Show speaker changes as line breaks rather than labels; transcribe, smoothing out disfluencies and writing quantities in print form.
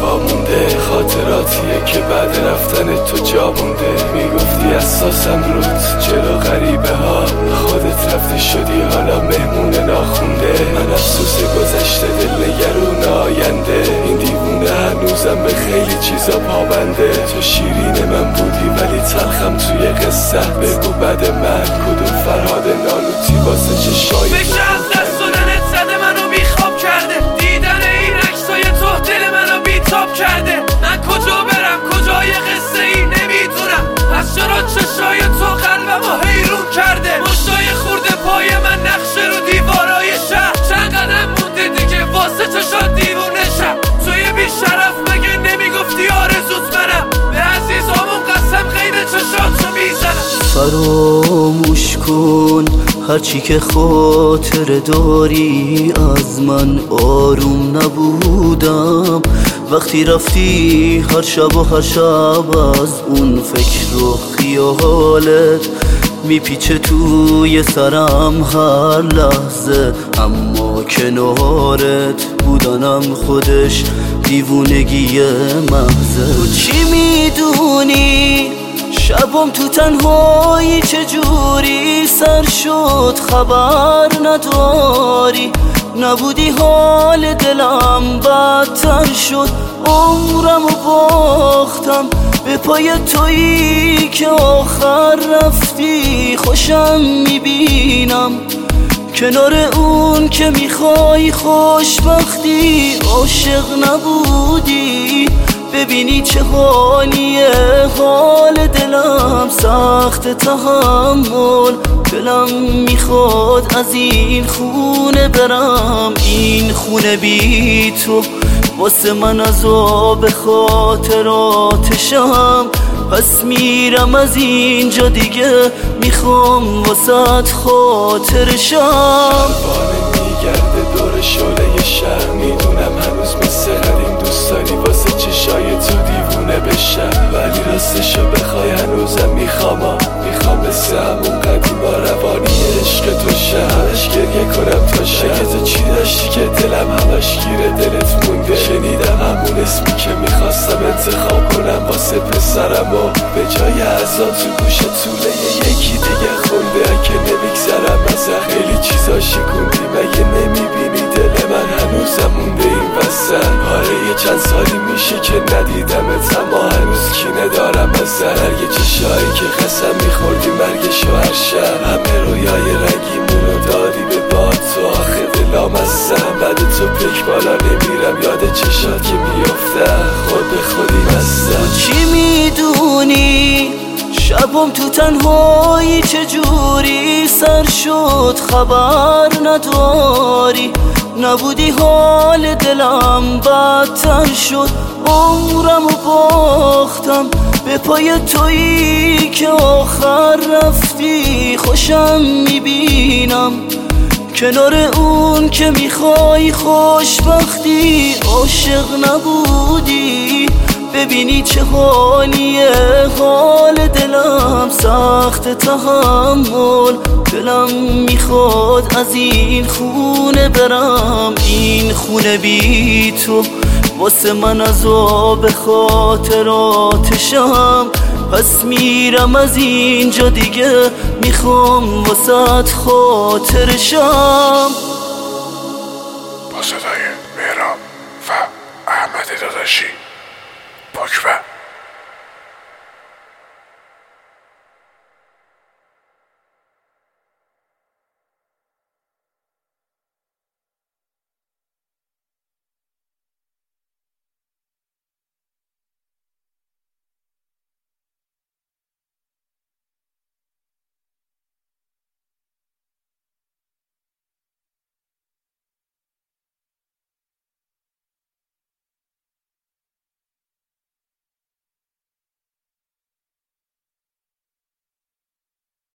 وامونده، خاطراتیه که بعد رفتن تو جا مونده. میگفتی اساسم رود جلو غریبه ها، خودت رفتی شدی حالا مهمون ناخونده. من افسوس گذشته دل نگرون آینده، این دیوونه هنوزم به خیلی چیزا پابنده. تو شیرین من بودی ولی تلخم توی قصه، بگو بعد من کدوم فرهاد نالوتی واسه چشای
بشه از دست دادنت زده منو بیخواب کرده، دیدن این عکسای تو دل منو بیتاب کرده. من کجا برم کجای قصه ای نمیدونم، از چرا چشای تو قلبمو حیرون کرده. مشتای خورده پای من نقشه رو دیوارای شهر، چند قدم مونده دیگه واسه چشات دیوونه شم. توی بیشرف مگه نمیگفتی آرزوت منم، به عزیزامون قسم غیر چشاتو میزنم.
فراموش کن هرچی که خاطر داری، از من آروم نبودم وقتی رفتی هر شب و هر شب. از اون فکر و خیالت میپیچه توی سرم هر لحظه، اما کنارت بودنم خودش دیوونگی محضه. تو چی میدونی شبم تو تنهایی چجوری سر شد خبر نداری، نبودی حال دلم بدتر شد. عمرم و باختم به پای تویی که آخر رفتی، خوشم میبینم کنار اون که میخوای خوشبختی. عاشق نبودی ببینی چه حالیه حال دلم، سخت تحمل دلم میخواد از این خونه برم. این خونه بی تو واسه من عذاب خاطراتشم، پس میرم از اینجا دیگه میخوام واسه خاطرشم.
میگرده دور شعله شهر، میدونم هنوز مثل قدیم دوست داری واسه چشای تو دیوونه بشم، ولی راستشو بخوای هنوزم میخوام مثل همون قدیما روانی عشق تو شهرش گریه کنم تا شهر. تو چی داشتی که دلم همش گیره دلت مونده، شنیدم همون اسمی که میخواستم انتخاب کنم واسه پسرم و به جای ازا تو گوش طوله یکی دیگه خونده. که نمیگذرم از خیلی چیزا شکوندی، مگه نمیبینی دل من هنوزم مونده این وسط. آره یه چند سالی میشه که ندیدمت، اما هنوز کینه دارم از ضرر یه چشایی که قسم میخوردی مرگشو هر شب. همه رویای رنگیمون رو دادی به باد تو، آخه دلام هستم بعد تو پک بالا نمیرم، یاد چشات که میافتم خود به خودی هستم.
چی میدونی شبم تو تنهایی چجوری سر شد خبر نداری، نبودی حال دلم بدتر شد. عمرم و باختم به پای تویی که آخر رفتی، خوشم میبینم کنار اون که میخوای خوشبختی. عاشق نبودی ببینی چه حالیه حال دلم، سخت تحمل دلم میخواد از این خونه برم. این خونه بی تو واسه من عذاب خاطراتشم، پس میرم از اینجا دیگه میخوام واسه خاطرشم.
با صدای مهراب و احمد داداشی، پاکبه.